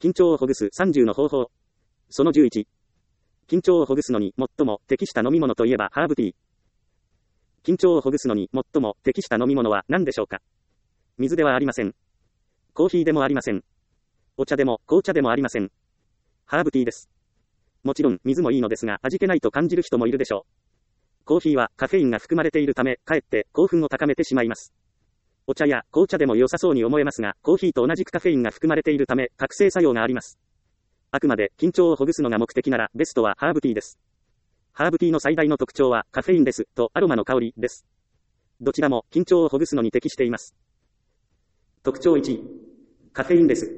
緊張をほぐす30の方法。その11。緊張をほぐすのに最も適した飲み物といえばハーブティー。緊張をほぐすのに最も適した飲み物は何でしょうか。水ではありません。コーヒーでもありません。お茶でも紅茶でもありません。ハーブティーです。もちろん水もいいのですが味気ないと感じる人もいるでしょう。コーヒーはカフェインが含まれているためかえって興奮を高めてしまいます。お茶や紅茶でも良さそうに思えますがコーヒーと同じくカフェインが含まれているため覚醒作用があります。あくまで緊張をほぐすのが目的ならベストはハーブティーです。ハーブティーの最大の特徴はカフェインレスとアロマの香りです。どちらも緊張をほぐすのに適しています。特徴1。カフェインレス。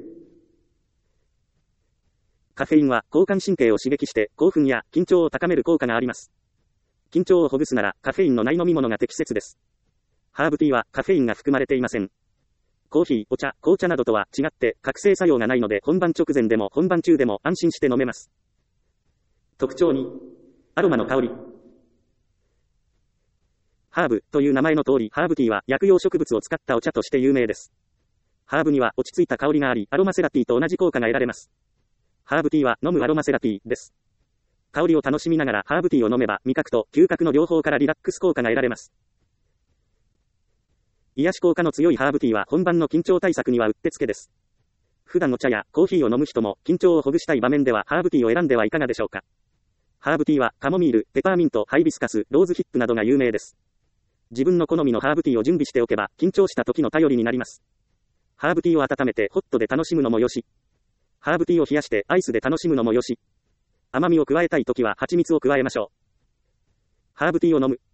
カフェインは交感神経を刺激して興奮や緊張を高める効果があります。緊張をほぐすならカフェインのない飲み物が適切です。ハーブティーはカフェインが含まれていません。コーヒー、お茶、紅茶などとは違って覚醒作用がないので本番直前でも本番中でも安心して飲めます。特徴2。アロマの香り。ハーブという名前の通りハーブティーは薬用植物を使ったお茶として有名です。ハーブには落ち着いた香りがありアロマセラピーと同じ効果が得られます。ハーブティーは飲むアロマセラピーです。香りを楽しみながらハーブティーを飲めば味覚と嗅覚の両方からリラックス効果が得られます。癒し効果の強いハーブティーは本番の緊張対策にはうってつけです。普段お茶やコーヒーを飲む人も緊張をほぐしたい場面ではハーブティーを選んではいかがでしょうか。ハーブティーはカモミール、ペパーミント、ハイビスカス、ローズヒップなどが有名です。自分の好みのハーブティーを準備しておけば緊張した時の頼りになります。ハーブティーを温めてホットで楽しむのもよし。ハーブティーを冷やしてアイスで楽しむのもよし。甘みを加えたいときは蜂蜜を加えましょう。ハーブティーを飲む。